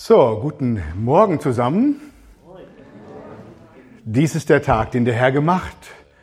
So, guten Morgen zusammen. Dies ist der Tag, den der Herr gemacht.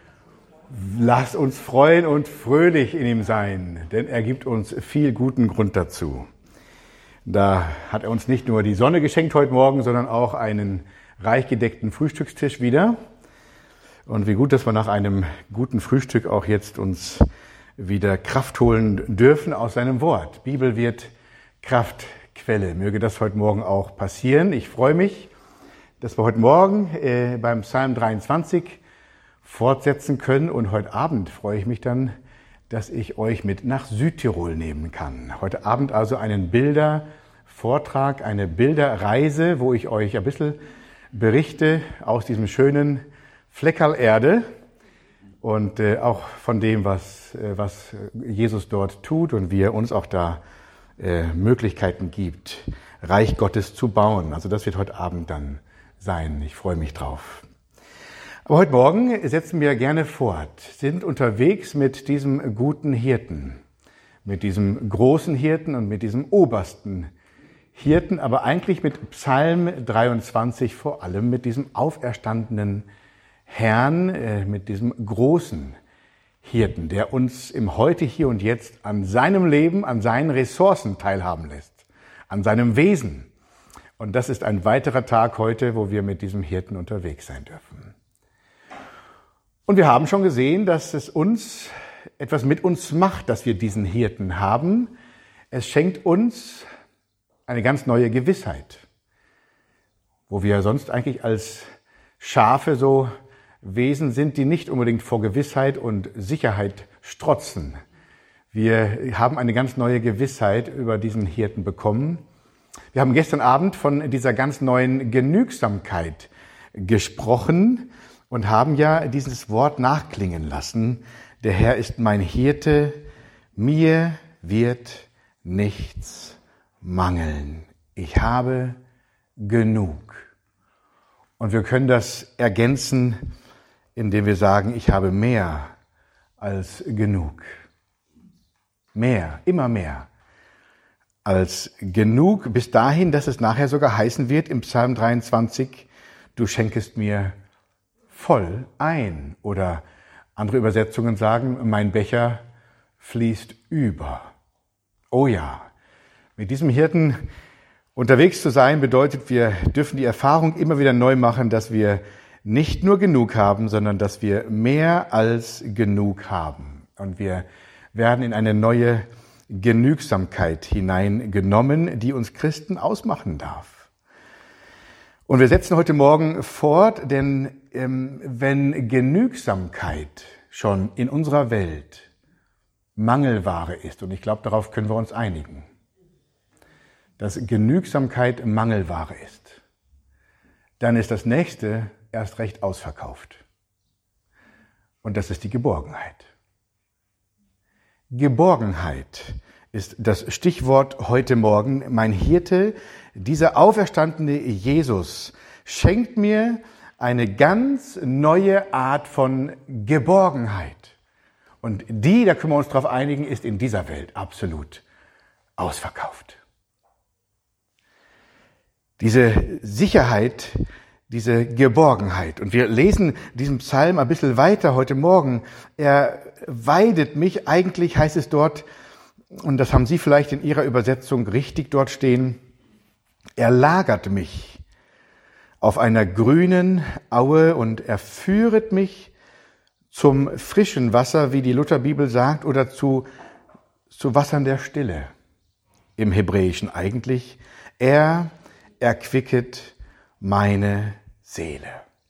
Lasst uns freuen und fröhlich in ihm sein, denn er gibt uns viel guten Grund dazu. Da hat er uns nicht nur die Sonne geschenkt heute Morgen, sondern auch einen reich gedeckten Frühstückstisch wieder. Und wie gut, dass wir nach einem guten Frühstück auch jetzt uns wieder Kraft holen dürfen aus seinem Wort. Bibel wird Kraftquelle. Möge das heute Morgen auch passieren. Ich freue mich, dass wir heute Morgen beim Psalm 23 fortsetzen können. Und heute Abend freue ich mich dann, dass ich euch mit nach Südtirol nehmen kann. Heute Abend also einen Bildervortrag, eine Bilderreise, wo ich euch ein bisschen berichte aus diesem schönen Fleckerl Erde und auch von dem, was Jesus dort tut und wie er uns auch da Möglichkeiten gibt, Reich Gottes zu bauen. Also das wird heute Abend dann sein. Ich freue mich drauf. Aber heute Morgen setzen wir gerne fort, sind unterwegs mit diesem guten Hirten, mit diesem großen Hirten und mit diesem obersten Hirten, aber eigentlich mit Psalm 23 vor allem, mit diesem auferstandenen Herrn, mit diesem großen Hirten, der uns im Heute, Hier und Jetzt an seinem Leben, an seinen Ressourcen teilhaben lässt, an seinem Wesen. Und das ist ein weiterer Tag heute, wo wir mit diesem Hirten unterwegs sein dürfen. Und wir haben schon gesehen, dass es uns etwas mit uns macht, dass wir diesen Hirten haben. Es schenkt uns eine ganz neue Gewissheit, wo wir sonst eigentlich als Schafe so Wesen sind, die nicht unbedingt vor Gewissheit und Sicherheit strotzen. Wir haben eine ganz neue Gewissheit über diesen Hirten bekommen. Wir haben gestern Abend von dieser ganz neuen Genügsamkeit gesprochen und haben ja dieses Wort nachklingen lassen. Der Herr ist mein Hirte, mir wird nichts mangeln. Ich habe genug. Und wir können das ergänzen, indem wir sagen, ich habe mehr als genug. Mehr, immer mehr als genug, bis dahin, dass es nachher sogar heißen wird im Psalm 23, du schenkest mir voll ein. Oder andere Übersetzungen sagen, mein Becher fließt über. Oh ja, mit diesem Hirten unterwegs zu sein bedeutet, wir dürfen die Erfahrung immer wieder neu machen, dass wir nicht nur genug haben, sondern dass wir mehr als genug haben. Und wir werden in eine neue Genügsamkeit hineingenommen, die uns Christen ausmachen darf. Und wir setzen heute Morgen fort, denn wenn Genügsamkeit schon in unserer Welt Mangelware ist, und ich glaube, darauf können wir uns einigen, dass Genügsamkeit Mangelware ist, dann ist das nächste erst recht ausverkauft. Und das ist die Geborgenheit. Geborgenheit ist das Stichwort heute Morgen. Mein Hirte, dieser auferstandene Jesus, schenkt mir eine ganz neue Art von Geborgenheit. Und die, da können wir uns darauf einigen, ist in dieser Welt absolut ausverkauft. Diese Sicherheit, diese Geborgenheit. Und wir lesen diesen Psalm ein bisschen weiter heute Morgen. Er weidet mich, eigentlich heißt es dort, und das haben Sie vielleicht in Ihrer Übersetzung richtig dort stehen, er lagert mich auf einer grünen Aue und er führet mich zum frischen Wasser, wie die Lutherbibel sagt, oder zu Wassern der Stille. Im Hebräischen eigentlich. Er erquicket meine Seele.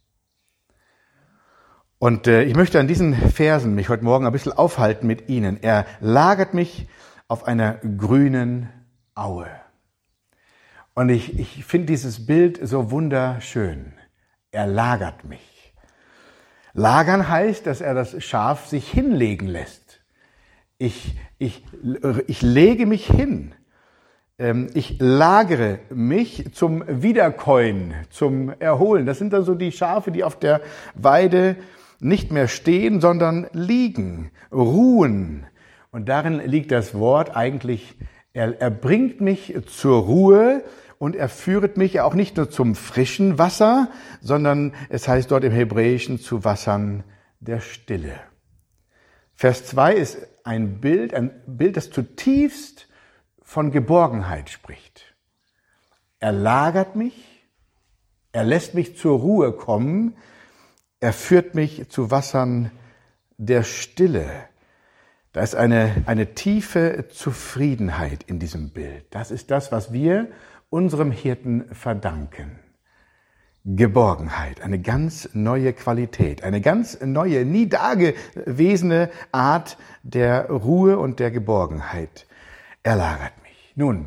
Und ich möchte an diesen Versen mich heute Morgen ein bisschen aufhalten mit Ihnen. Er lagert mich auf einer grünen Aue. Und ich finde dieses Bild so wunderschön. Er lagert mich. Lagern heißt, dass er das Schaf sich hinlegen lässt. Ich lege mich hin. Ich lagere mich zum Wiederkäuen, zum Erholen. Das sind dann so die Schafe, die auf der Weide nicht mehr stehen, sondern liegen, ruhen. Und darin liegt das Wort eigentlich, er bringt mich zur Ruhe und er führet mich auch nicht nur zum frischen Wasser, sondern es heißt dort im Hebräischen zu Wassern der Stille. Vers 2 ist ein Bild, das zutiefst von Geborgenheit spricht. Er lagert mich, er lässt mich zur Ruhe kommen, er führt mich zu Wassern der Stille. Da ist eine tiefe Zufriedenheit in diesem Bild. Das ist das, was wir unserem Hirten verdanken. Geborgenheit, eine ganz neue Qualität, eine ganz neue, nie dagewesene Art der Ruhe und der Geborgenheit. Er lagert mich. Nun,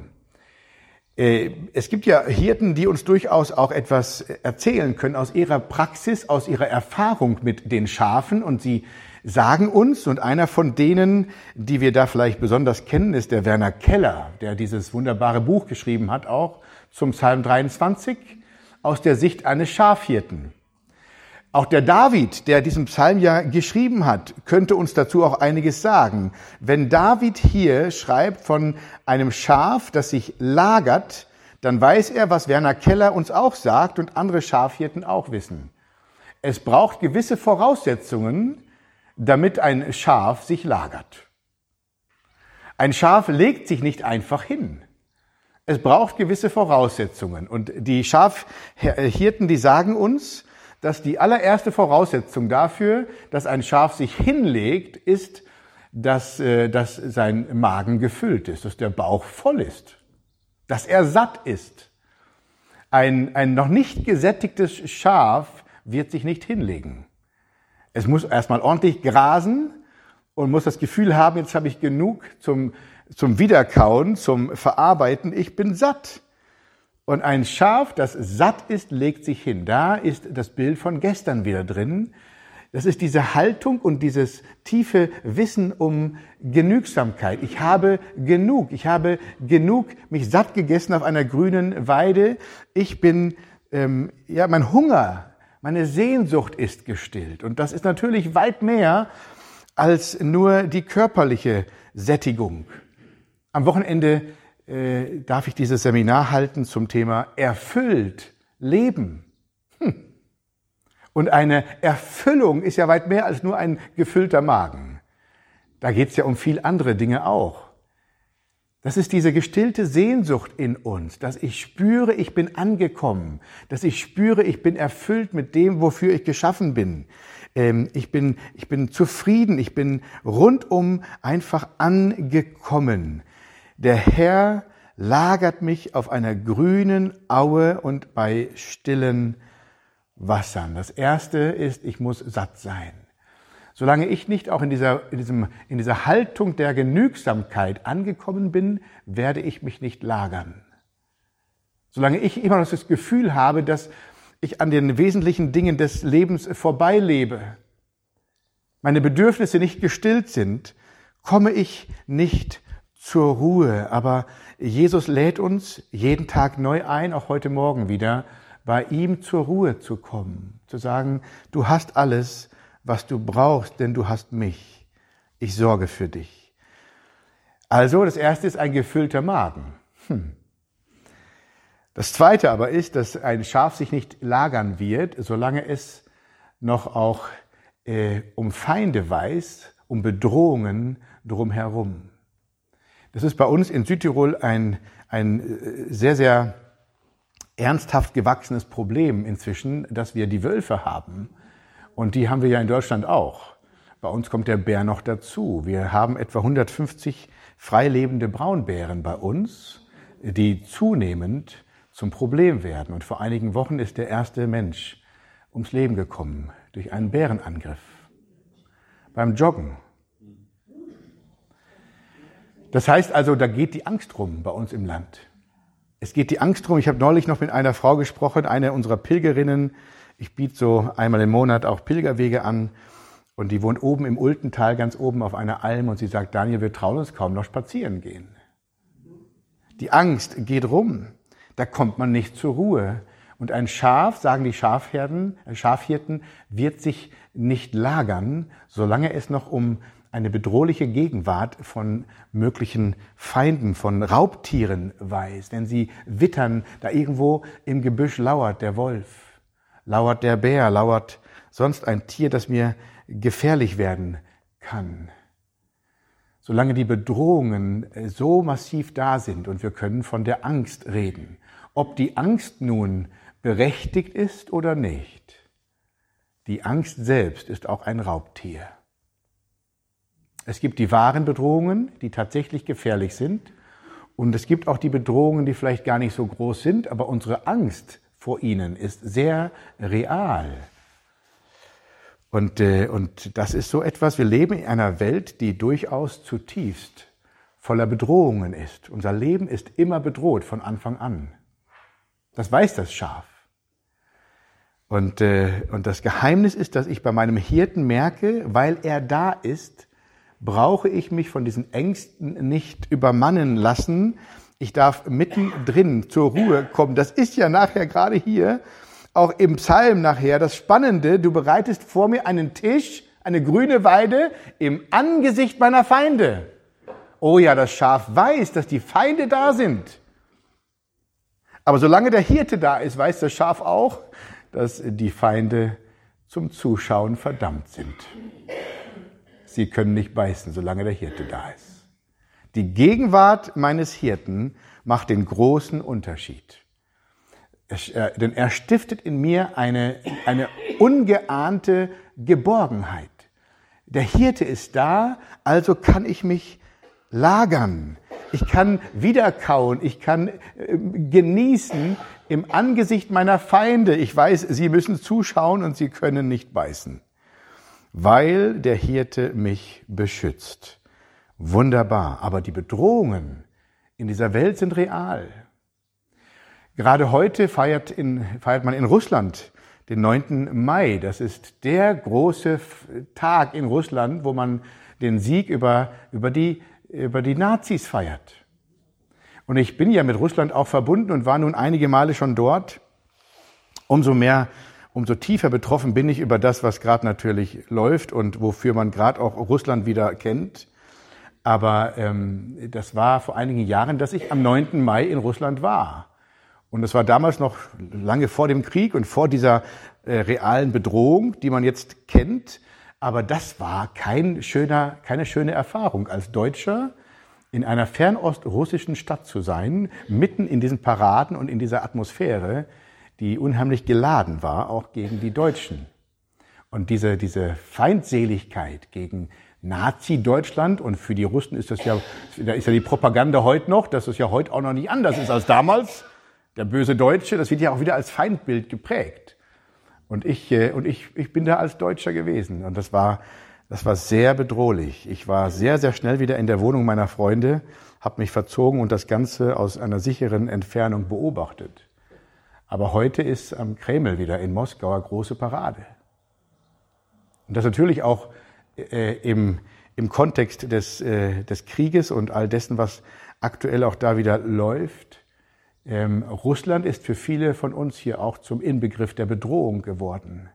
es gibt ja Hirten, die uns durchaus auch etwas erzählen können aus ihrer Praxis, aus ihrer Erfahrung mit den Schafen, und sie sagen uns, und einer von denen, die wir da vielleicht besonders kennen, ist der Werner Keller, der dieses wunderbare Buch geschrieben hat, auch zum Psalm 23, aus der Sicht eines Schafhirten. Auch der David, der diesen Psalm ja geschrieben hat, könnte uns dazu auch einiges sagen. Wenn David hier schreibt von einem Schaf, das sich lagert, dann weiß er, was Werner Keller uns auch sagt und andere Schafhirten auch wissen. Es braucht gewisse Voraussetzungen, damit ein Schaf sich lagert. Ein Schaf legt sich nicht einfach hin. Es braucht gewisse Voraussetzungen. Und die Schafhirten, die sagen uns, dass die allererste Voraussetzung dafür, dass ein Schaf sich hinlegt, ist, dass sein Magen gefüllt ist, dass der Bauch voll ist, dass er satt ist. Ein noch nicht gesättigtes Schaf wird sich nicht hinlegen. Es muss erstmal ordentlich grasen und muss das Gefühl haben, jetzt habe ich genug zum Wiederkauen, zum Verarbeiten, ich bin satt. Und ein Schaf, das satt ist, legt sich hin. Da ist das Bild von gestern wieder drin. Das ist diese Haltung und dieses tiefe Wissen um Genügsamkeit. Ich habe genug, mich satt gegessen auf einer grünen Weide. Ich bin, mein Hunger, meine Sehnsucht ist gestillt. Und das ist natürlich weit mehr als nur die körperliche Sättigung. Am Wochenende darf ich dieses Seminar halten zum Thema erfüllt leben. Und eine Erfüllung ist ja weit mehr als nur ein gefüllter Magen. Da geht es ja um viel andere Dinge auch. Das ist diese gestillte Sehnsucht in uns, dass ich spüre, ich bin angekommen, dass ich spüre, ich bin erfüllt mit dem, wofür ich geschaffen bin. Ich bin zufrieden, ich bin rundum einfach angekommen. Der Herr lagert mich auf einer grünen Aue und bei stillen Wassern. Das erste ist, ich muss satt sein. Solange ich nicht auch in dieser Haltung der Genügsamkeit angekommen bin, werde ich mich nicht lagern. Solange ich immer noch das Gefühl habe, dass ich an den wesentlichen Dingen des Lebens vorbeilebe, meine Bedürfnisse nicht gestillt sind, komme ich nicht zur Ruhe. Aber Jesus lädt uns jeden Tag neu ein, auch heute Morgen wieder, bei ihm zur Ruhe zu kommen, zu sagen, du hast alles, was du brauchst, denn du hast mich. Ich sorge für dich. Also, das erste ist ein gefüllter Magen. Das zweite aber ist, dass ein Schaf sich nicht lagern wird, solange es noch auch um Feinde weiß, um Bedrohungen drumherum. Das ist bei uns in Südtirol ein sehr, sehr ernsthaft gewachsenes Problem inzwischen, dass wir die Wölfe haben. Und die haben wir ja in Deutschland auch. Bei uns kommt der Bär noch dazu. Wir haben etwa 150 freilebende Braunbären bei uns, die zunehmend zum Problem werden. Und vor einigen Wochen ist der erste Mensch ums Leben gekommen durch einen Bärenangriff beim Joggen. Das heißt also, da geht die Angst rum bei uns im Land. Es geht die Angst rum. Ich habe neulich noch mit einer Frau gesprochen, eine unserer Pilgerinnen. Ich biete so einmal im Monat auch Pilgerwege an. Und die wohnt oben im Ultental, ganz oben auf einer Alm. Und sie sagt, Daniel, wir trauen uns kaum noch spazieren gehen. Die Angst geht rum. Da kommt man nicht zur Ruhe. Und ein Schaf, sagen die Schafhirten, wird sich nicht lagern, solange es noch um eine bedrohliche Gegenwart von möglichen Feinden, von Raubtieren weiß. Wenn sie wittern, da irgendwo im Gebüsch lauert der Wolf, lauert der Bär, lauert sonst ein Tier, das mir gefährlich werden kann. Solange die Bedrohungen so massiv da sind und wir können von der Angst reden, ob die Angst nun berechtigt ist oder nicht, die Angst selbst ist auch ein Raubtier. Es gibt die wahren Bedrohungen, die tatsächlich gefährlich sind, und es gibt auch die Bedrohungen, die vielleicht gar nicht so groß sind, aber unsere Angst vor ihnen ist sehr real. Und das ist so etwas, wir leben in einer Welt, die durchaus zutiefst voller Bedrohungen ist. Unser Leben ist immer bedroht von Anfang an. Das weiß das Schaf. Und das Geheimnis ist, dass ich bei meinem Hirten merke, weil er da ist, brauche ich mich von diesen Ängsten nicht übermannen lassen. Ich darf mittendrin zur Ruhe kommen. Das ist ja nachher gerade hier, auch im Psalm nachher, das Spannende, du bereitest vor mir einen Tisch, eine grüne Weide im Angesicht meiner Feinde. Oh ja, das Schaf weiß, dass die Feinde da sind. Aber solange der Hirte da ist, weiß das Schaf auch, dass die Feinde zum Zuschauen verdammt sind. Sie können nicht beißen, solange der Hirte da ist. Die Gegenwart meines Hirten macht den großen Unterschied. Denn er stiftet in mir eine ungeahnte Geborgenheit. Der Hirte ist da, also kann ich mich lagern. Ich kann wiederkauen, ich kann genießen im Angesicht meiner Feinde. Ich weiß, sie müssen zuschauen und sie können nicht beißen, weil der Hirte mich beschützt. Wunderbar, aber die Bedrohungen in dieser Welt sind real. Gerade heute feiert man in Russland den 9. Mai. Das ist der große Tag in Russland, wo man den Sieg über die Nazis feiert. Und ich bin ja mit Russland auch verbunden und war nun einige Male schon dort. Umso tiefer betroffen bin ich über das, was gerade natürlich läuft und wofür man gerade auch Russland wieder kennt. Aber das war vor einigen Jahren, dass ich am 9. Mai in Russland war. Und das war damals noch lange vor dem Krieg und vor dieser realen Bedrohung, die man jetzt kennt. Aber das war keine schöne Erfahrung, als Deutscher in einer fernostrussischen Stadt zu sein, mitten in diesen Paraden und in dieser Atmosphäre, die unheimlich geladen war, auch gegen die Deutschen. Und diese Feindseligkeit gegen Nazi-Deutschland, und für die Russen ist da ist ja die Propaganda heute noch, dass es ja heute auch noch nicht anders ist als damals. Der böse Deutsche, das wird ja auch wieder als Feindbild geprägt. Und ich bin da als Deutscher gewesen. Und das war sehr bedrohlich. Ich war sehr, sehr schnell wieder in der Wohnung meiner Freunde, habe mich verzogen und das Ganze aus einer sicheren Entfernung beobachtet. Aber heute ist am Kreml wieder in Moskau große Parade. Und das natürlich auch im Kontext des Krieges und all dessen, was aktuell auch da wieder läuft. Russland ist für viele von uns hier auch zum Inbegriff der Bedrohung geworden.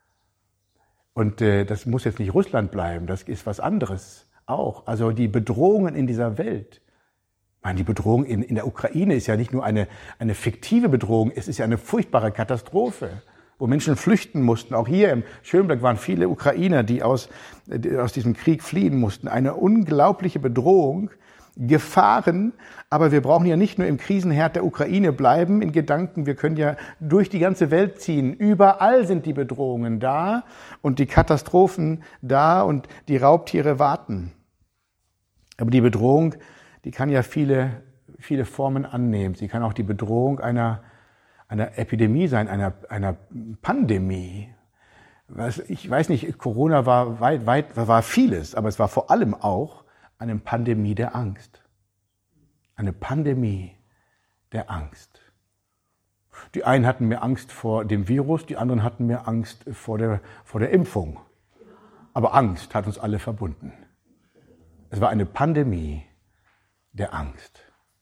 Und das muss jetzt nicht Russland bleiben, das ist was anderes auch. Also die Bedrohungen in dieser Welt. Ich meine, die Bedrohung in der Ukraine ist ja nicht nur eine fiktive Bedrohung, es ist ja eine furchtbare Katastrophe, wo Menschen flüchten mussten. Auch hier im Schönberg waren viele Ukrainer, die aus diesem Krieg fliehen mussten. Eine unglaubliche Bedrohung. Gefahren, aber wir brauchen ja nicht nur im Krisenherd der Ukraine bleiben in Gedanken, wir können ja durch die ganze Welt ziehen. Überall sind die Bedrohungen da und die Katastrophen da und die Raubtiere warten. Aber die Bedrohung, die kann ja viele Formen annehmen. Sie kann auch die Bedrohung einer Epidemie sein, einer Pandemie. Ich weiß nicht, Corona war vieles, aber es war vor allem auch eine Pandemie der Angst. Eine Pandemie der Angst. Die einen hatten mehr Angst vor dem Virus, die anderen hatten mehr Angst vor der Impfung. Aber Angst hat uns alle verbunden. Es war eine Pandemie der Angst.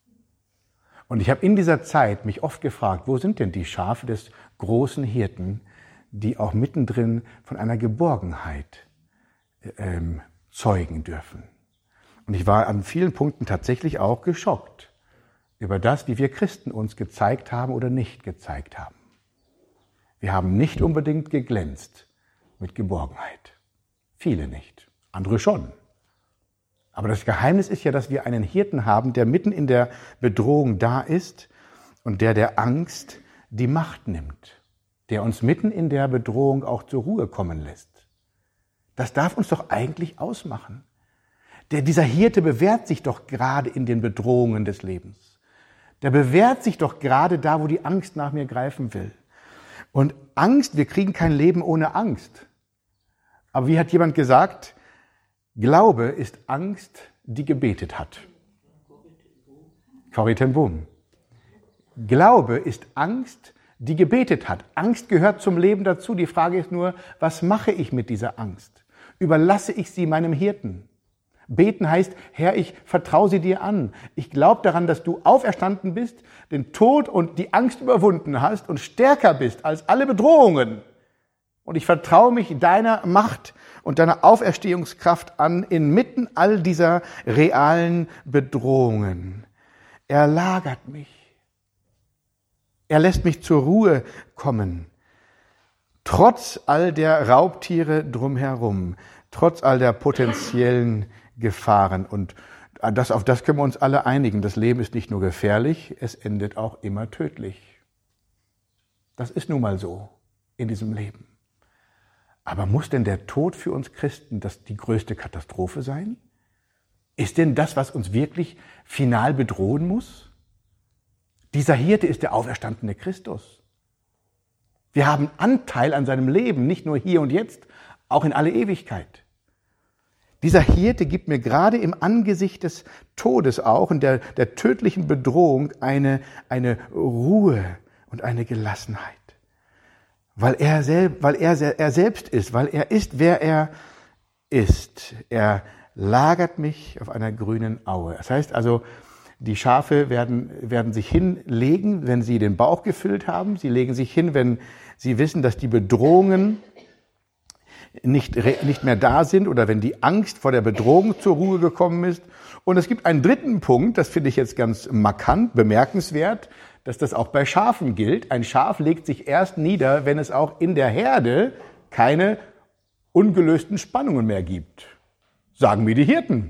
Und ich habe in dieser Zeit mich oft gefragt, wo sind denn die Schafe des großen Hirten, die auch mittendrin von einer Geborgenheit zeugen dürfen. Und ich war an vielen Punkten tatsächlich auch geschockt über das, wie wir Christen uns gezeigt haben oder nicht gezeigt haben. Wir haben nicht unbedingt geglänzt mit Geborgenheit. Viele nicht, andere schon. Aber das Geheimnis ist ja, dass wir einen Hirten haben, der mitten in der Bedrohung da ist und der Angst die Macht nimmt, der uns mitten in der Bedrohung auch zur Ruhe kommen lässt. Das darf uns doch eigentlich ausmachen. Dieser Hirte bewährt sich doch gerade in den Bedrohungen des Lebens. Der bewährt sich doch gerade da, wo die Angst nach mir greifen will. Und Angst, wir kriegen kein Leben ohne Angst. Aber wie hat jemand gesagt, Glaube ist Angst, die gebetet hat. Corrie ten Boom. Glaube ist Angst, die gebetet hat. Angst gehört zum Leben dazu. Die Frage ist nur, was mache ich mit dieser Angst? Überlasse ich sie meinem Hirten? Beten heißt, Herr, ich vertraue sie dir an. Ich glaube daran, dass du auferstanden bist, den Tod und die Angst überwunden hast und stärker bist als alle Bedrohungen. Und ich vertraue mich deiner Macht und deiner Auferstehungskraft an inmitten all dieser realen Bedrohungen. Er lagert mich. Er lässt mich zur Ruhe kommen. Trotz all der Raubtiere drumherum, trotz all der potenziellen Gefahren. Und auf das können wir uns alle einigen. Das Leben ist nicht nur gefährlich, es endet auch immer tödlich. Das ist nun mal so in diesem Leben. Aber muss denn der Tod für uns Christen die größte Katastrophe sein? Ist denn das, was uns wirklich final bedrohen muss? Dieser Hirte ist der auferstandene Christus. Wir haben Anteil an seinem Leben, nicht nur hier und jetzt, auch in alle Ewigkeit. Dieser Hirte gibt mir gerade im Angesicht des Todes auch und der tödlichen Bedrohung eine Ruhe und eine Gelassenheit. Weil er selbst ist, weil er ist, wer er ist. Er lagert mich auf einer grünen Aue. Das heißt also, die Schafe werden sich hinlegen, wenn sie den Bauch gefüllt haben. Sie legen sich hin, wenn sie wissen, dass die Bedrohungen nicht mehr da sind oder wenn die Angst vor der Bedrohung zur Ruhe gekommen ist. Und es gibt einen dritten Punkt, das finde ich jetzt ganz markant, bemerkenswert, dass das auch bei Schafen gilt. Ein Schaf legt sich erst nieder, wenn es auch in der Herde keine ungelösten Spannungen mehr gibt. Sagen mir die Hirten.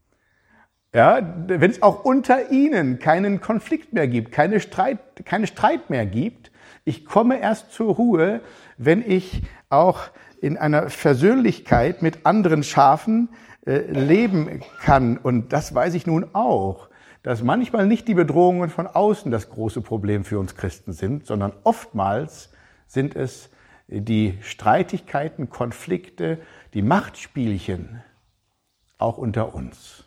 Ja, wenn es auch unter ihnen keinen Konflikt mehr gibt, keine Streit mehr gibt. Ich komme erst zur Ruhe, wenn ich auch in einer Versöhnlichkeit mit anderen Schafen leben kann. Und das weiß ich nun auch, dass manchmal nicht die Bedrohungen von außen das große Problem für uns Christen sind, sondern oftmals sind es die Streitigkeiten, Konflikte, die Machtspielchen, auch unter uns.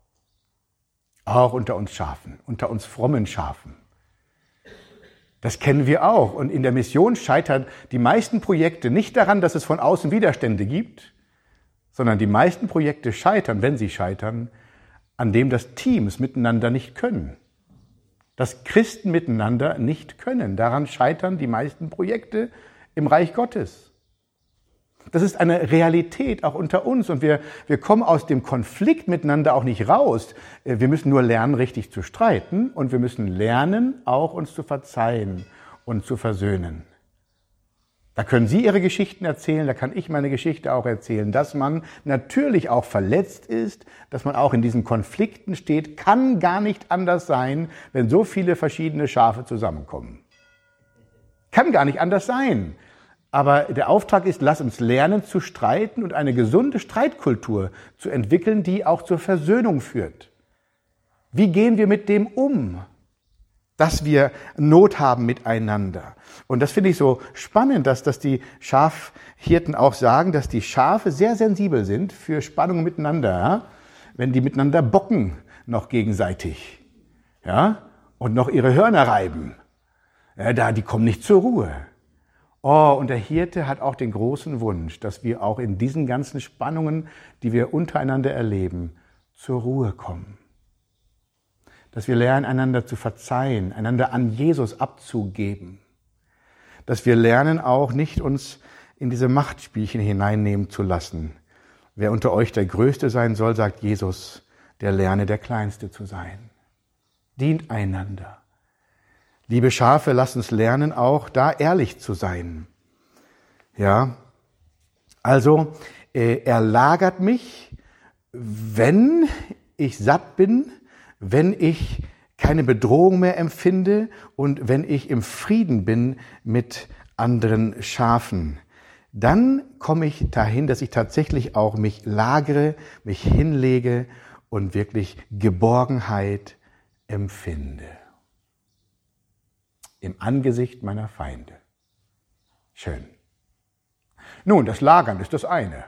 Auch unter uns Schafen, unter uns frommen Schafen. Das kennen wir auch. Und in der Mission scheitern die meisten Projekte nicht daran, dass es von außen Widerstände gibt, sondern die meisten Projekte scheitern, wenn sie scheitern, an dem das Teams miteinander nicht können. Dass Christen miteinander nicht können. Daran scheitern die meisten Projekte im Reich Gottes. Das ist eine Realität auch unter uns und wir kommen aus dem Konflikt miteinander auch nicht raus. Wir müssen nur lernen, richtig zu streiten und wir müssen lernen, auch uns zu verzeihen und zu versöhnen. Da können Sie Ihre Geschichten erzählen, da kann ich meine Geschichte auch erzählen, dass man natürlich auch verletzt ist, dass man auch in diesen Konflikten steht, kann gar nicht anders sein, wenn so viele verschiedene Schafe zusammenkommen. Kann gar nicht anders sein. Aber der Auftrag ist, lass uns lernen zu streiten und eine gesunde Streitkultur zu entwickeln, die auch zur Versöhnung führt. Wie gehen wir mit dem um, dass wir Not haben miteinander? Und das finde ich so spannend, dass die Schafhirten auch sagen, dass die Schafe sehr sensibel sind für Spannungen miteinander, ja? Wenn die miteinander bocken noch gegenseitig, ja? Und noch ihre Hörner reiben. Ja, die kommen nicht zur Ruhe. Oh, und der Hirte hat auch den großen Wunsch, dass wir auch in diesen ganzen Spannungen, die wir untereinander erleben, zur Ruhe kommen. Dass wir lernen, einander zu verzeihen, einander an Jesus abzugeben. Dass wir lernen, auch nicht uns in diese Machtspielchen hineinnehmen zu lassen, Wer unter euch der Größte sein soll, sagt Jesus, der lerne der Kleinste zu sein. Dient einander. Liebe Schafe, lasst uns lernen, auch da ehrlich zu sein. Ja, also er lagert mich, wenn ich satt bin, wenn ich keine Bedrohung mehr empfinde und wenn ich im Frieden bin mit anderen Schafen. Dann komme ich dahin, dass ich tatsächlich auch mich lagere, mich hinlege und wirklich Geborgenheit empfinde. Im Angesicht meiner Feinde. Schön. Nun, das Lagern ist das eine.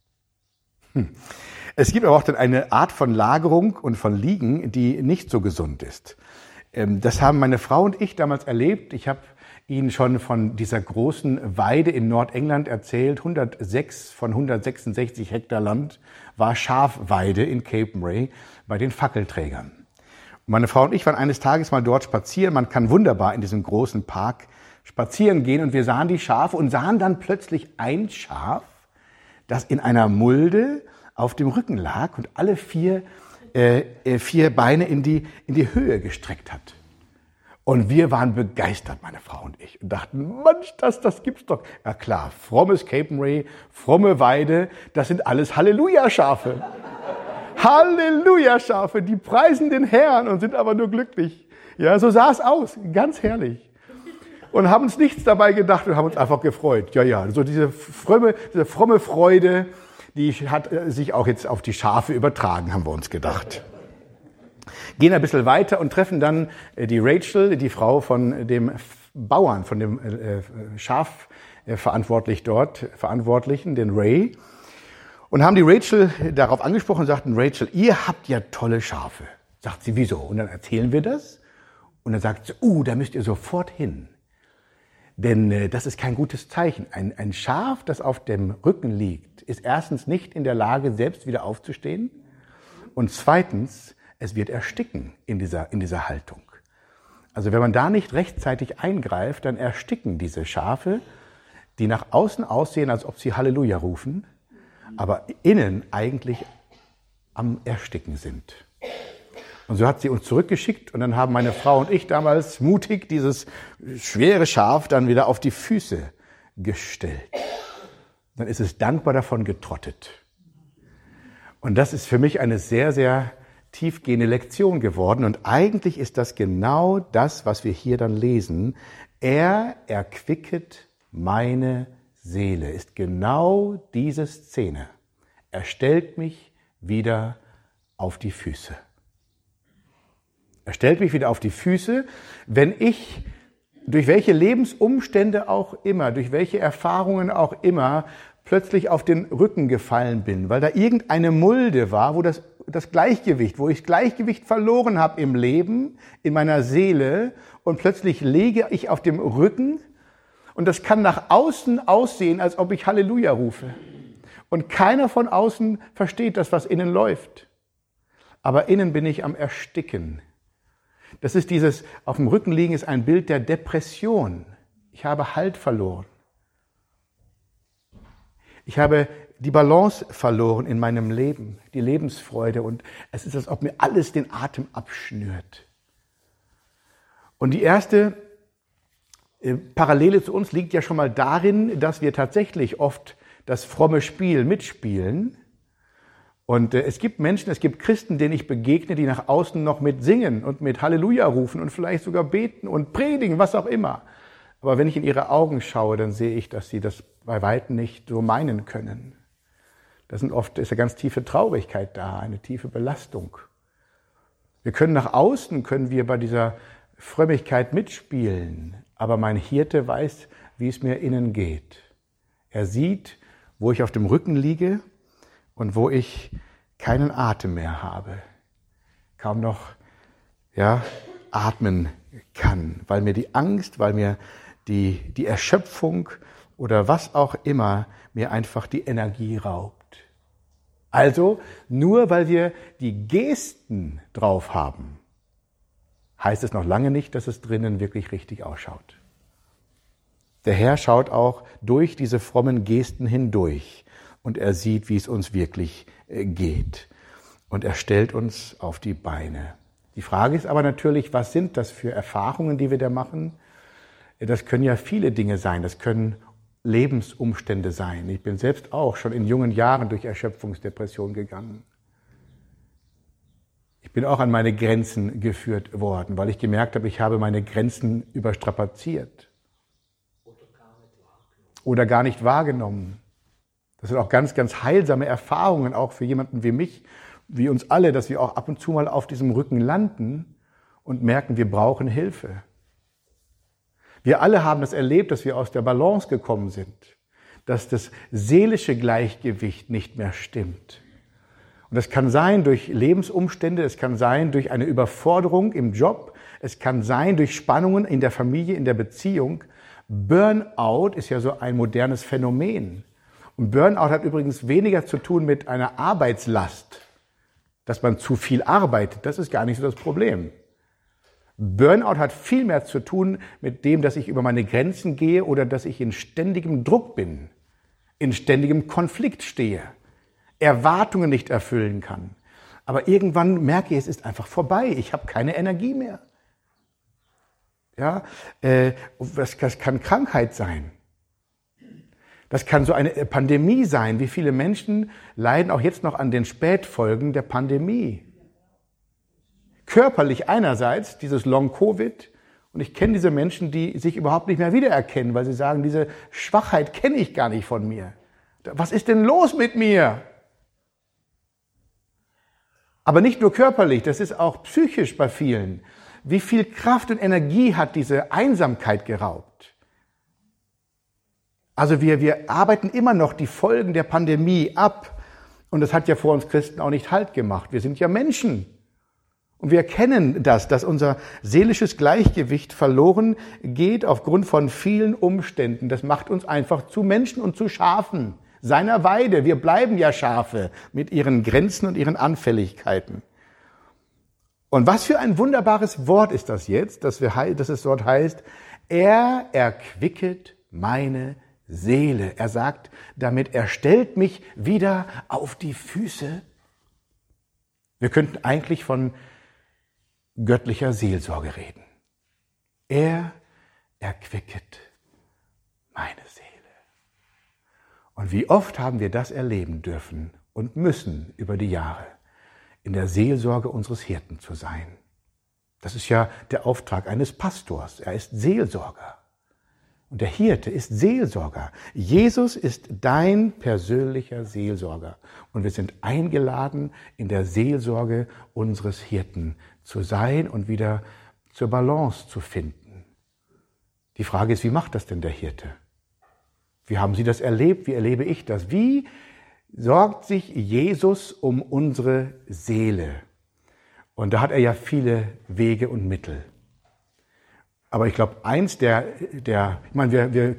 Es gibt aber auch dann eine Art von Lagerung und von Liegen, die nicht so gesund ist. Das haben meine Frau und ich damals erlebt. Ich habe Ihnen schon von dieser großen Weide in Nordengland erzählt. 106 von 166 Hektar Land war Schafweide in Cape May bei den Fackelträgern. Und meine Frau und ich waren eines Tages mal dort spazieren. Man kann wunderbar in diesem großen Park spazieren gehen und wir sahen die Schafe und sahen dann plötzlich ein Schaf, das in einer Mulde auf dem Rücken lag und alle vier Beine in die Höhe gestreckt hat. Und wir waren begeistert, meine Frau und ich, und dachten, Mensch, das gibt's doch. Ja klar, frommes Cape May, fromme Weide, das sind alles Halleluja-Schafe. Halleluja-Schafe, die preisen den Herrn und sind aber nur glücklich. Ja, so sah es aus, ganz herrlich. Und haben uns nichts dabei gedacht und haben uns einfach gefreut. Ja, so diese fromme Freude, die hat sich auch jetzt auf die Schafe übertragen, haben wir uns gedacht. Gehen ein bisschen weiter und treffen dann die Rachel, die Frau von dem Bauern, von dem Verantwortlichen, den Ray. Und haben die Rachel darauf angesprochen und sagten, Rachel, ihr habt ja tolle Schafe. Sagt sie, wieso? Und dann erzählen wir das. Und dann sagt sie, da müsst ihr sofort hin. Denn das ist kein gutes Zeichen. Ein Schaf, das auf dem Rücken liegt, ist erstens nicht in der Lage, selbst wieder aufzustehen. Und zweitens, es wird ersticken in dieser Haltung. Also wenn man da nicht rechtzeitig eingreift, dann ersticken diese Schafe, die nach außen aussehen, als ob sie Halleluja rufen, aber innen eigentlich am Ersticken sind. Und so hat sie uns zurückgeschickt und dann haben meine Frau und ich damals mutig dieses schwere Schaf dann wieder auf die Füße gestellt. Dann ist es dankbar davon getrottet. Und das ist für mich eine sehr, sehr tiefgehende Lektion geworden. Und eigentlich ist das genau das, was wir hier dann lesen. Er erquicket meine Seele, ist genau diese Szene. Er stellt mich wieder auf die Füße. Er stellt mich wieder auf die Füße, wenn ich durch welche Lebensumstände auch immer, durch welche Erfahrungen auch immer plötzlich auf den Rücken gefallen bin, weil da irgendeine Mulde war, wo das Gleichgewicht, wo ich Gleichgewicht verloren habe im Leben, in meiner Seele und plötzlich lege ich auf dem Rücken und das kann nach außen aussehen, als ob ich Halleluja rufe. Und keiner von außen versteht das, was innen läuft. Aber innen bin ich am Ersticken. Das ist dieses, auf dem Rücken liegen ist ein Bild der Depression. Ich habe Halt verloren. Ich habe die Balance verloren in meinem Leben, die Lebensfreude und es ist, als ob mir alles den Atem abschnürt. Und die erste Parallele zu uns liegt ja schon mal darin, dass wir tatsächlich oft das fromme Spiel mitspielen. Und es gibt Menschen, es gibt Christen, denen ich begegne, die nach außen noch mit singen und mit Halleluja rufen und vielleicht sogar beten und predigen, was auch immer. Aber wenn ich in ihre Augen schaue, dann sehe ich, dass sie das bei Weitem nicht so meinen können. Ist eine ganz tiefe Traurigkeit da, eine tiefe Belastung. Können wir bei dieser Frömmigkeit mitspielen, aber mein Hirte weiß, wie es mir innen geht. Er sieht, wo ich auf dem Rücken liege und wo ich keinen Atem mehr habe, kaum noch atmen kann, weil mir die Angst, weil mir die Erschöpfung oder was auch immer mir einfach die Energie raubt. Also, nur weil wir die Gesten drauf haben, heißt es noch lange nicht, dass es drinnen wirklich richtig ausschaut. Der Herr schaut auch durch diese frommen Gesten hindurch. und er sieht, wie es uns wirklich geht. Und er stellt uns auf die Beine. Die Frage ist aber natürlich, was sind das für Erfahrungen, die wir da machen? Das können ja viele Dinge sein, das können Lebensumstände sein. Ich bin selbst auch schon in jungen Jahren durch Erschöpfungsdepression gegangen. Ich bin auch an meine Grenzen geführt worden, weil ich gemerkt habe, ich habe meine Grenzen überstrapaziert. Oder gar nicht wahrgenommen. Das sind auch ganz, ganz heilsame Erfahrungen, auch für jemanden wie mich, wie uns alle, dass wir auch ab und zu mal auf diesem Rücken landen und merken, wir brauchen Hilfe. Wir alle haben das erlebt, dass wir aus der Balance gekommen sind, dass das seelische Gleichgewicht nicht mehr stimmt. Und das kann sein durch Lebensumstände, es kann sein durch eine Überforderung im Job, es kann sein durch Spannungen in der Familie, in der Beziehung. Burnout ist ja so ein modernes Phänomen. Und Burnout hat übrigens weniger zu tun mit einer Arbeitslast, dass man zu viel arbeitet. Das ist gar nicht so das Problem. Burnout hat viel mehr zu tun mit dem, dass ich über meine Grenzen gehe oder dass ich in ständigem Druck bin, in ständigem Konflikt stehe, Erwartungen nicht erfüllen kann. Aber irgendwann merke ich, es ist einfach vorbei. Ich habe keine Energie mehr. Ja, das kann Krankheit sein. Das kann so eine Pandemie sein. Wie viele Menschen leiden auch jetzt noch an den Spätfolgen der Pandemie? Körperlich einerseits, dieses Long-Covid. Und ich kenne diese Menschen, die sich überhaupt nicht mehr wiedererkennen, weil sie sagen, diese Schwachheit kenne ich gar nicht von mir. Was ist denn los mit mir? Aber nicht nur körperlich, das ist auch psychisch bei vielen. Wie viel Kraft und Energie hat diese Einsamkeit geraubt? Also wir arbeiten immer noch die Folgen der Pandemie ab. Und das hat ja vor uns Christen auch nicht Halt gemacht. Wir sind ja Menschen. Und wir erkennen das, dass unser seelisches Gleichgewicht verloren geht aufgrund von vielen Umständen. Das macht uns einfach zu Menschen und zu Schafen seiner Weide. Wir bleiben ja Schafe mit ihren Grenzen und ihren Anfälligkeiten. Und was für ein wunderbares Wort ist das jetzt, dass es dort heißt, er erquicket meine Seele. Er sagt damit, er stellt mich wieder auf die Füße. Wir könnten eigentlich von göttlicher Seelsorge reden. Er erquicket meine Seele. Und wie oft haben wir das erleben dürfen und müssen über die Jahre, in der Seelsorge unseres Hirten zu sein. Das ist ja der Auftrag eines Pastors. Er ist Seelsorger. Und der Hirte ist Seelsorger. Jesus ist dein persönlicher Seelsorger. Und wir sind eingeladen, in der Seelsorge unseres Hirten zu sein und wieder zur Balance zu finden. Die Frage ist, wie macht das denn der Hirte? Wie haben Sie das erlebt? Wie erlebe ich das? Wie sorgt sich Jesus um unsere Seele? Und da hat er ja viele Wege und Mittel. Aber ich glaube, ich meine, wir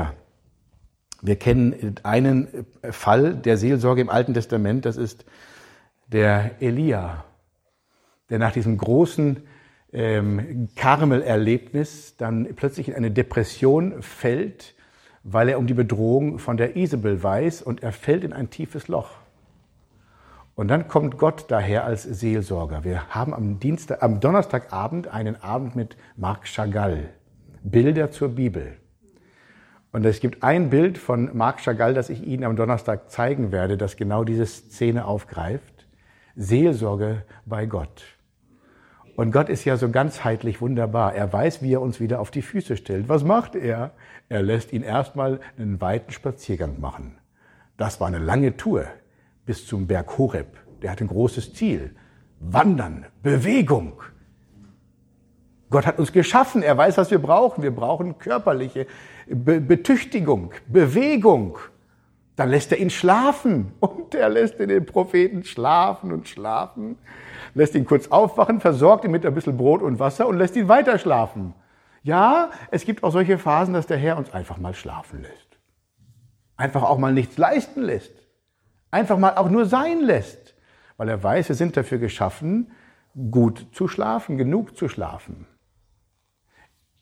kennen einen Fall der Seelsorge im Alten Testament, das ist der Elia, der nach diesem großen Karmel-Erlebnis dann plötzlich in eine Depression fällt, weil er um die Bedrohung von der Isabel weiß und er fällt in ein tiefes Loch. Und dann kommt Gott daher als Seelsorger. Wir haben am Donnerstagabend einen Abend mit Marc Chagall, Bilder zur Bibel. Und es gibt ein Bild von Marc Chagall, das ich Ihnen am Donnerstag zeigen werde, das genau diese Szene aufgreift. Seelsorge bei Gott. Und Gott ist ja so ganzheitlich wunderbar. Er weiß, wie er uns wieder auf die Füße stellt. Was macht er? Er lässt ihn erstmal einen weiten Spaziergang machen. Das war eine lange Tour bis zum Berg Horeb. Der hat ein großes Ziel. Wandern, Bewegung. Gott hat uns geschaffen. Er weiß, was wir brauchen. Wir brauchen körperliche Betüchtigung, Bewegung. Dann lässt er ihn schlafen. Und er lässt den Propheten schlafen und schlafen. Lässt ihn kurz aufwachen, versorgt ihn mit ein bisschen Brot und Wasser und lässt ihn weiter schlafen. Ja, es gibt auch solche Phasen, dass der Herr uns einfach mal schlafen lässt. Einfach auch mal nichts leisten lässt. Einfach mal auch nur sein lässt. Weil er weiß, wir sind dafür geschaffen, gut zu schlafen, genug zu schlafen.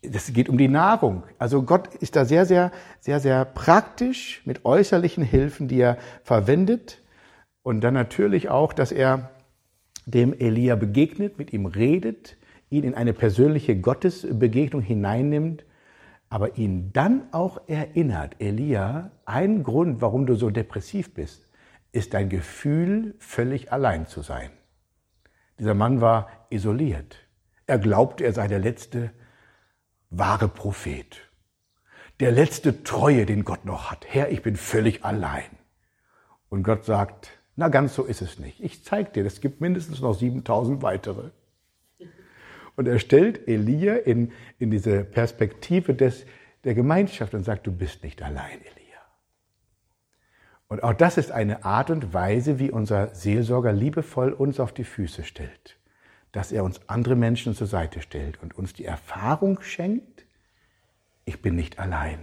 Das geht um die Nahrung. Also Gott ist da sehr, sehr, sehr, sehr praktisch mit äußerlichen Hilfen, die er verwendet. Und dann natürlich auch, dass er dem Elia begegnet, mit ihm redet, ihn in eine persönliche Gottesbegegnung hineinnimmt, aber ihn dann auch erinnert, Elia, ein Grund, warum du so depressiv bist, ist dein Gefühl, völlig allein zu sein. Dieser Mann war isoliert. Er glaubte, er sei der letzte wahre Prophet. Der letzte Treue, den Gott noch hat. Herr, ich bin völlig allein. Und Gott sagt, na ganz so ist es nicht. Ich zeige dir, es gibt mindestens noch 7000 weitere. Und er stellt Elia in diese Perspektive der Gemeinschaft und sagt, du bist nicht allein, Elia. Und auch das ist eine Art und Weise, wie unser Seelsorger liebevoll uns auf die Füße stellt. Dass er uns andere Menschen zur Seite stellt und uns die Erfahrung schenkt, ich bin nicht allein.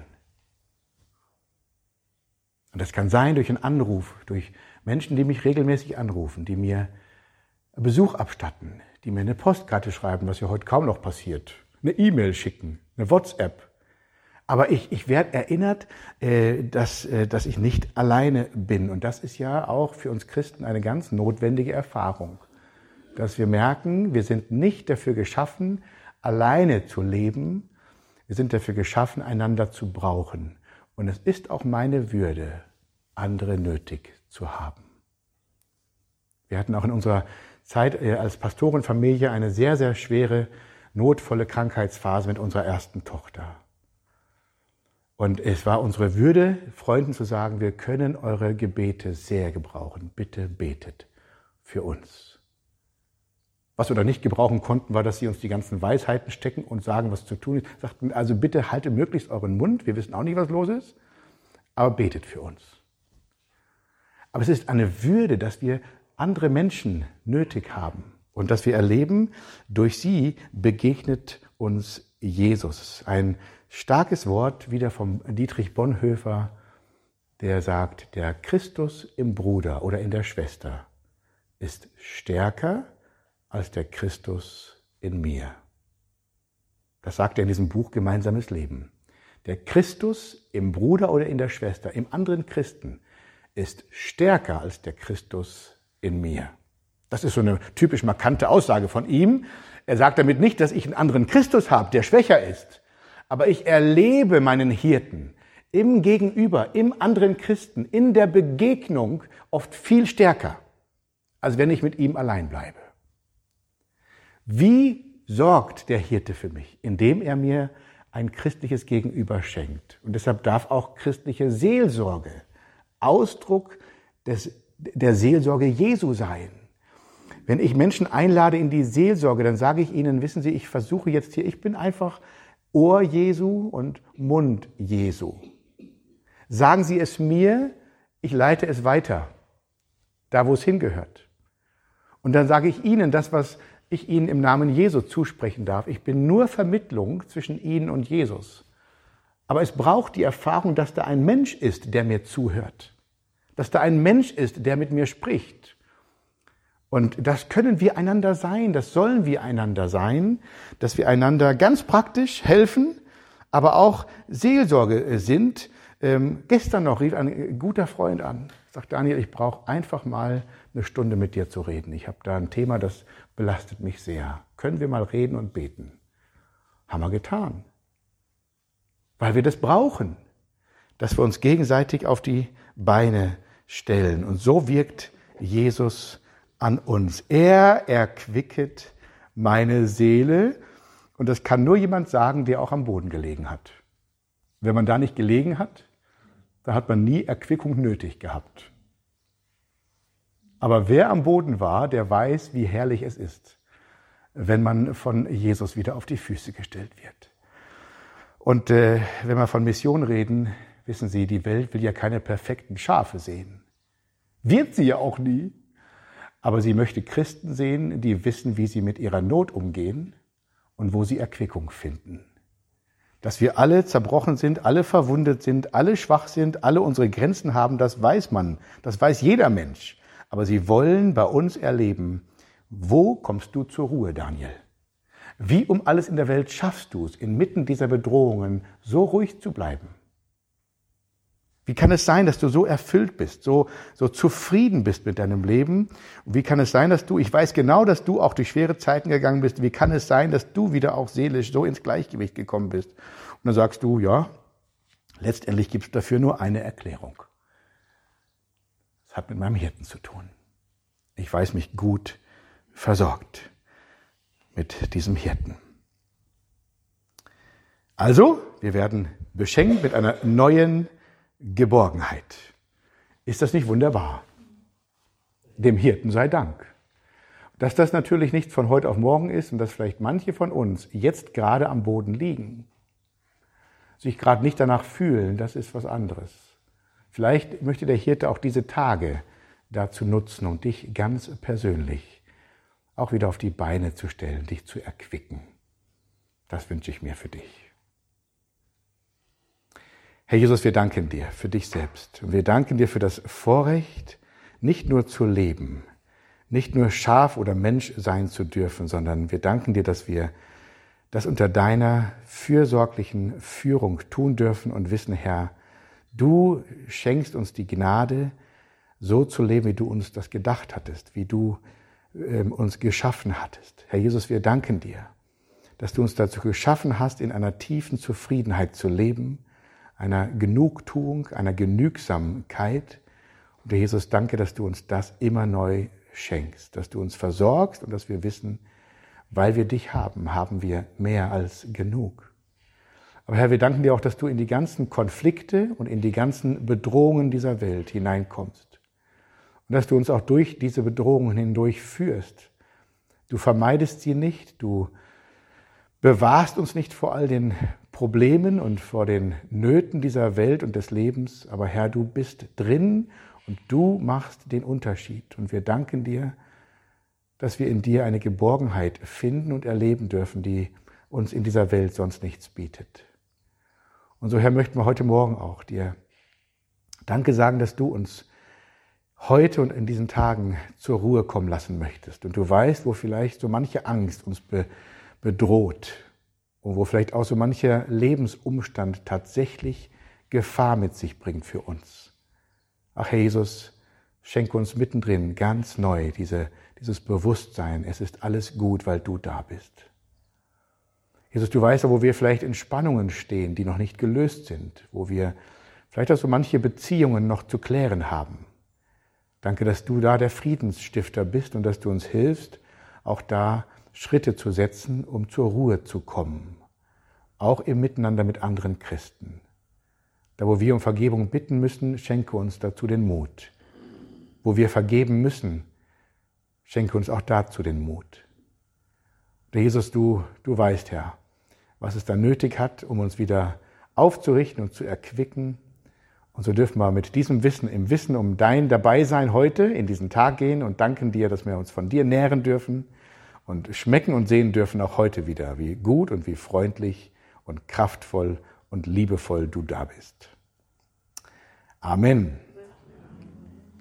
Und das kann sein durch einen Anruf, durch Menschen, die mich regelmäßig anrufen, die mir Besuch abstatten, die mir eine Postkarte schreiben, was ja heute kaum noch passiert, eine E-Mail schicken, eine WhatsApp. Aber ich werde erinnert, dass ich nicht alleine bin. Und das ist ja auch für uns Christen eine ganz notwendige Erfahrung. Dass wir merken, wir sind nicht dafür geschaffen, alleine zu leben. Wir sind dafür geschaffen, einander zu brauchen. Und es ist auch meine Würde, andere nötig zu haben. Wir hatten auch in unserer Zeit als Pastorenfamilie eine sehr, sehr schwere, notvolle Krankheitsphase mit unserer ersten Tochter. Und es war unsere Würde, Freunden zu sagen, wir können eure Gebete sehr gebrauchen. Bitte betet für uns. Was wir da nicht gebrauchen konnten, war, dass sie uns die ganzen Weisheiten stecken und sagen, was zu tun ist. Sagten, also bitte haltet möglichst euren Mund. Wir wissen auch nicht, was los ist, aber betet für uns. Aber es ist eine Würde, dass wir andere Menschen nötig haben und dass wir erleben, durch sie begegnet uns Jesus. Ein starkes Wort wieder vom Dietrich Bonhoeffer, der sagt, der Christus im Bruder oder in der Schwester ist stärker als der Christus in mir. Das sagt er in diesem Buch Gemeinsames Leben. Der Christus im Bruder oder in der Schwester, im anderen Christen, ist stärker als der Christus in mir. Das ist so eine typisch markante Aussage von ihm. Er sagt damit nicht, dass ich einen anderen Christus habe, der schwächer ist. Aber ich erlebe meinen Hirten im Gegenüber, im anderen Christen, in der Begegnung oft viel stärker, als wenn ich mit ihm allein bleibe. Wie sorgt der Hirte für mich? Indem er mir ein christliches Gegenüber schenkt. Und deshalb darf auch christliche Seelsorge Ausdruck der Seelsorge Jesu sein. Wenn ich Menschen einlade in die Seelsorge, dann sage ich ihnen, wissen Sie, ich versuche jetzt hier, ich bin einfach Ohr Jesu und Mund Jesu. Sagen Sie es mir, ich leite es weiter, da wo es hingehört. Und dann sage ich Ihnen das, was ich Ihnen im Namen Jesu zusprechen darf. Ich bin nur Vermittlung zwischen Ihnen und Jesus. Aber es braucht die Erfahrung, dass da ein Mensch ist, der mir zuhört. Dass da ein Mensch ist, der mit mir spricht. Und das können wir einander sein, das sollen wir einander sein, dass wir einander ganz praktisch helfen, aber auch Seelsorge sind. Gestern noch rief ein guter Freund an, sagt Daniel, ich brauche einfach mal eine Stunde mit dir zu reden. Ich habe da ein Thema, das belastet mich sehr. Können wir mal reden und beten? Haben wir getan. Weil wir das brauchen, dass wir uns gegenseitig auf die Beine stellen. Und so wirkt Jesus an uns. Er erquicket meine Seele. Und das kann nur jemand sagen, der auch am Boden gelegen hat. Wenn man da nicht gelegen hat, da hat man nie Erquickung nötig gehabt. Aber wer am Boden war, der weiß, wie herrlich es ist, wenn man von Jesus wieder auf die Füße gestellt wird. Und wenn wir von Mission reden, wissen Sie, die Welt will ja keine perfekten Schafe sehen. Wird sie ja auch nie. Aber sie möchte Christen sehen, die wissen, wie sie mit ihrer Not umgehen und wo sie Erquickung finden. Dass wir alle zerbrochen sind, alle verwundet sind, alle schwach sind, alle unsere Grenzen haben, das weiß man, das weiß jeder Mensch. Aber sie wollen bei uns erleben, wo kommst du zur Ruhe, Daniel? Wie um alles in der Welt schaffst du es, inmitten dieser Bedrohungen so ruhig zu bleiben? Wie kann es sein, dass du so erfüllt bist, so zufrieden bist mit deinem Leben? Und wie kann es sein, ich weiß genau, dass du auch durch schwere Zeiten gegangen bist, wie kann es sein, dass du wieder auch seelisch so ins Gleichgewicht gekommen bist? Und dann sagst du, ja, letztendlich gibt es dafür nur eine Erklärung. Es hat mit meinem Hirten zu tun. Ich weiß mich gut versorgt mit diesem Hirten. Also, wir werden beschenkt mit einer neuen Geborgenheit. Ist das nicht wunderbar? Dem Hirten sei Dank. Dass das natürlich nicht von heute auf morgen ist und dass vielleicht manche von uns jetzt gerade am Boden liegen, sich gerade nicht danach fühlen, das ist was anderes. Vielleicht möchte der Hirte auch diese Tage dazu nutzen, um dich ganz persönlich auch wieder auf die Beine zu stellen, dich zu erquicken. Das wünsche ich mir für dich. Herr Jesus, wir danken dir für dich selbst. Und wir danken dir für das Vorrecht, nicht nur zu leben, nicht nur Schaf oder Mensch sein zu dürfen, sondern wir danken dir, dass wir das unter deiner fürsorglichen Führung tun dürfen und wissen, Herr, du schenkst uns die Gnade, so zu leben, wie du uns das gedacht hattest, wie du uns geschaffen hattest. Herr Jesus, wir danken dir, dass du uns dazu geschaffen hast, in einer tiefen Zufriedenheit zu leben, einer Genugtuung, einer Genügsamkeit. Und Herr Jesus, danke, dass du uns das immer neu schenkst, dass du uns versorgst und dass wir wissen, weil wir dich haben, haben wir mehr als genug. Aber Herr, wir danken dir auch, dass du in die ganzen Konflikte und in die ganzen Bedrohungen dieser Welt hineinkommst. Und dass du uns auch durch diese Bedrohungen hindurch führst. Du vermeidest sie nicht, du bewahrst uns nicht vor all den Problemen und vor den Nöten dieser Welt und des Lebens. Aber Herr, du bist drin und du machst den Unterschied. Und wir danken dir, dass wir in dir eine Geborgenheit finden und erleben dürfen, die uns in dieser Welt sonst nichts bietet. Und so, Herr, möchten wir heute Morgen auch dir Danke sagen, dass du uns heute und in diesen Tagen zur Ruhe kommen lassen möchtest. Und du weißt, wo vielleicht so manche Angst uns bedroht und wo vielleicht auch so mancher Lebensumstand tatsächlich Gefahr mit sich bringt für uns. Ach, Herr Jesus, schenke uns mittendrin ganz neu dieses Bewusstsein, es ist alles gut, weil du da bist. Jesus, du weißt ja, wo wir vielleicht in Spannungen stehen, die noch nicht gelöst sind, wo wir vielleicht auch so manche Beziehungen noch zu klären haben. Danke, dass du da der Friedensstifter bist und dass du uns hilfst, auch da Schritte zu setzen, um zur Ruhe zu kommen, auch im Miteinander mit anderen Christen. Da, wo wir um Vergebung bitten müssen, schenke uns dazu den Mut. Wo wir vergeben müssen, schenke uns auch dazu den Mut. Der Jesus, du weißt, Herr, was es da nötig hat, um uns wieder aufzurichten und zu erquicken. Und so dürfen wir mit diesem Wissen, im Wissen um dein Dabeisein heute in diesen Tag gehen und danken dir, dass wir uns von dir nähren dürfen und schmecken und sehen dürfen auch heute wieder, wie gut und wie freundlich und kraftvoll und liebevoll du da bist. Amen.